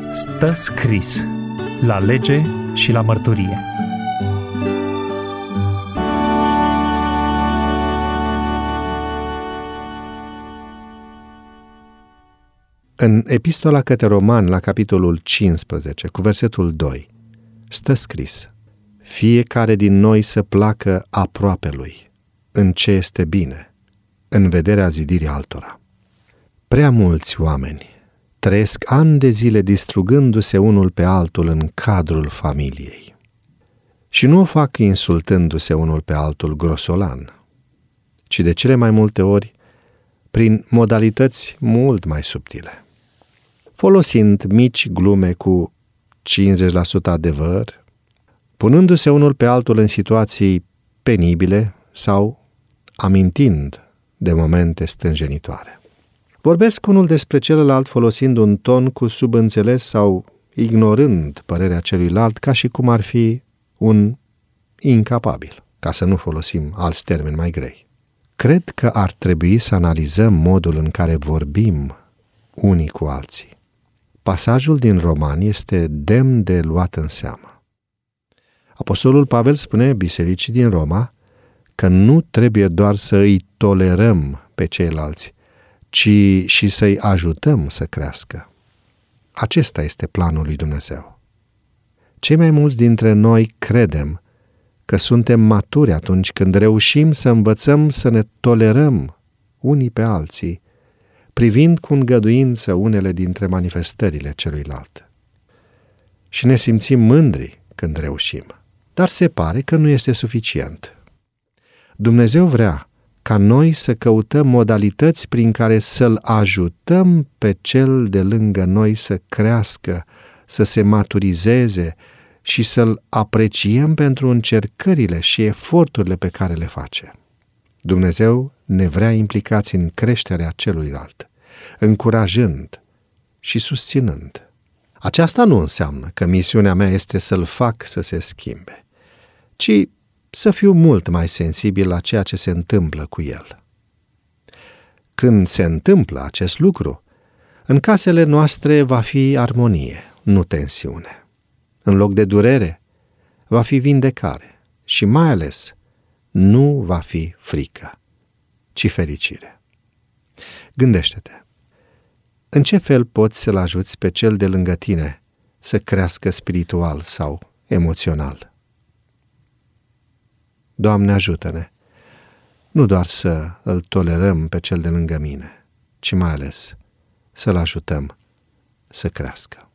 Stă scris la lege și la mărturie. În Epistola către Romani, la capitolul 15, cu versetul 2, stă scris: fiecare din noi să placă aproapelui în ce este bine, în vederea zidirii altora. Prea mulți oameni trăiesc ani de zile distrugându-se unul pe altul în cadrul familiei. Și nu o fac insultându-se unul pe altul grosolan, ci de cele mai multe ori prin modalități mult mai subtile, folosind mici glume cu 50% adevăr, punându-se unul pe altul în situații penibile sau amintind de momente stânjenitoare. Vorbesc unul despre celălalt folosind un ton cu subînțeles sau ignorând părerea celuilalt ca și cum ar fi un incapabil, ca să nu folosim alți termeni mai grei. Cred că ar trebui să analizăm modul în care vorbim unii cu alții. Pasajul din Romani este demn de luat în seamă. Apostolul Pavel spune bisericii din Roma că nu trebuie doar să îi tolerăm pe ceilalți, ci și să-i ajutăm să crească. Acesta este planul lui Dumnezeu. Cei mai mulți dintre noi credem că suntem maturi atunci când reușim să învățăm să ne tolerăm unii pe alții, privind cu îngăduință unele dintre manifestările celuilalt. Și ne simțim mândri când reușim, dar se pare că nu este suficient. Dumnezeu vrea ca noi să căutăm modalități prin care să-l ajutăm pe cel de lângă noi să crească, să se maturizeze și să-l apreciem pentru încercările și eforturile pe care le face. Dumnezeu ne vrea implicați în creșterea celuilalt, încurajând și susținând. Aceasta nu înseamnă că misiunea mea este să-l fac să se schimbe, ci să fiu mult mai sensibil la ceea ce se întâmplă cu el. Când se întâmplă acest lucru, în casele noastre va fi armonie, nu tensiune. În loc de durere, va fi vindecare și mai ales nu va fi frică, ci fericire. Gândește-te, în ce fel poți să-l ajuți pe cel de lângă tine să crească spiritual sau emoțional? Doamne, ajută-ne, nu doar să îl tolerăm pe cel de lângă mine, ci mai ales să-l ajutăm să crească.